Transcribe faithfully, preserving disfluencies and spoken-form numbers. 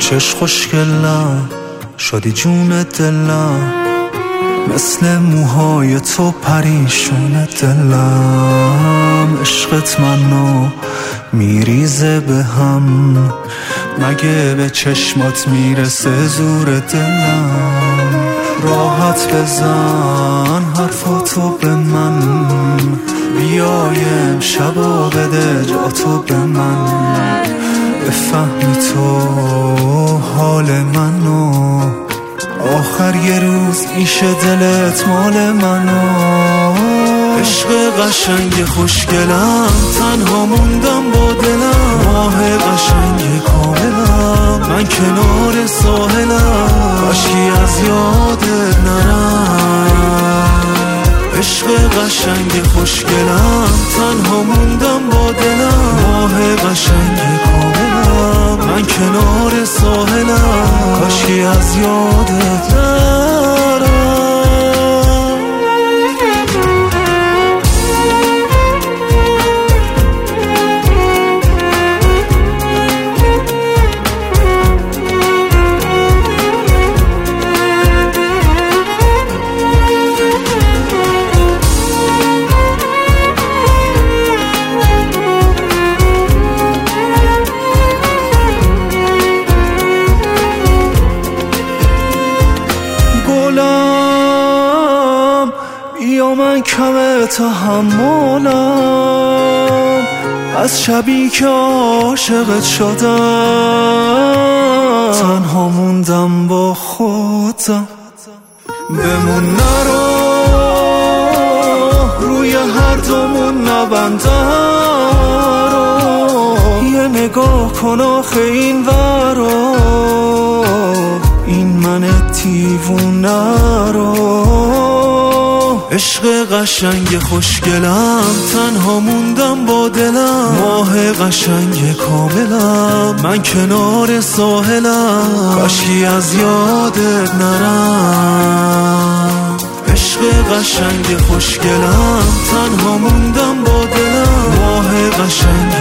چش خوشگلم شدی جون دلم، مثل موهای تو پریشون دلم. عشقت منو میریزه به هم، مگه به چشمات میرسه زور دلم. راحت بزن حرفاتو به من، بیایم شبا بده جاتو به من. بفهمی تو حال منو، آخر یه روز میشه دلت مال منو. عشق قشنگ خوشگلم، تنها موندم با دلم. ماه قشنگ کاملم، من کنار ساحلم، عشقی از یادت نرم. عشق قشنگ خوشگلم، تنها موندم با دلم. ماه قشنگ کاملم، من کنار ساحلم، عشقی از یادت نرم. یا من کمه تحملم، از شبی که عاشقت شدم. تنها موندم با خودم، بمون نرو روی هر دومون نبندم. یه نگاه کن آخه این ورا، این من دیوونه رو. عشق قشنگ خوشگلم، تنها موندم با دلم. ماه قشنگ کاملم، من کنار ساحلم، عشقی از یادت نرم. عشق قشنگ خوشگلم، تنها موندم با دلم. ماه قشنگ